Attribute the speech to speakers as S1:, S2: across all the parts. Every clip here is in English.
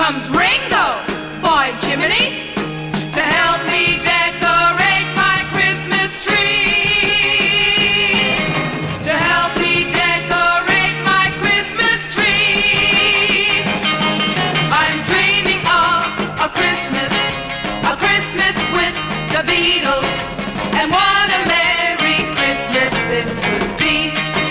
S1: comes Ringo, by Jiminy, to help me decorate my Christmas tree. To help me decorate my Christmas tree. I'm dreaming of a Christmas with the Beatles, and what a Merry Christmas this could be.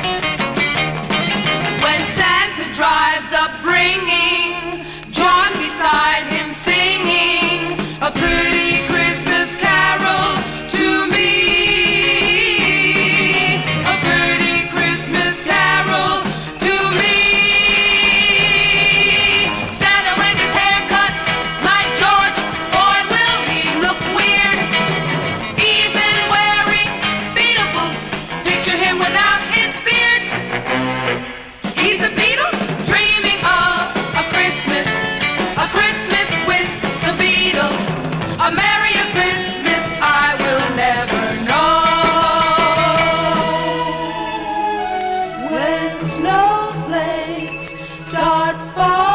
S1: When Santa drives up bringing John beside him singing a pretty Christmas carol to me. A pretty Christmas carol to me. Santa with his hair cut like George, boy will he look weird. Even wearing Beatle boots, picture him without his beard. He's a Beatle dreaming of a Christmas with the Beatles. A merrier Christmas I will never know. When snowflakes start falling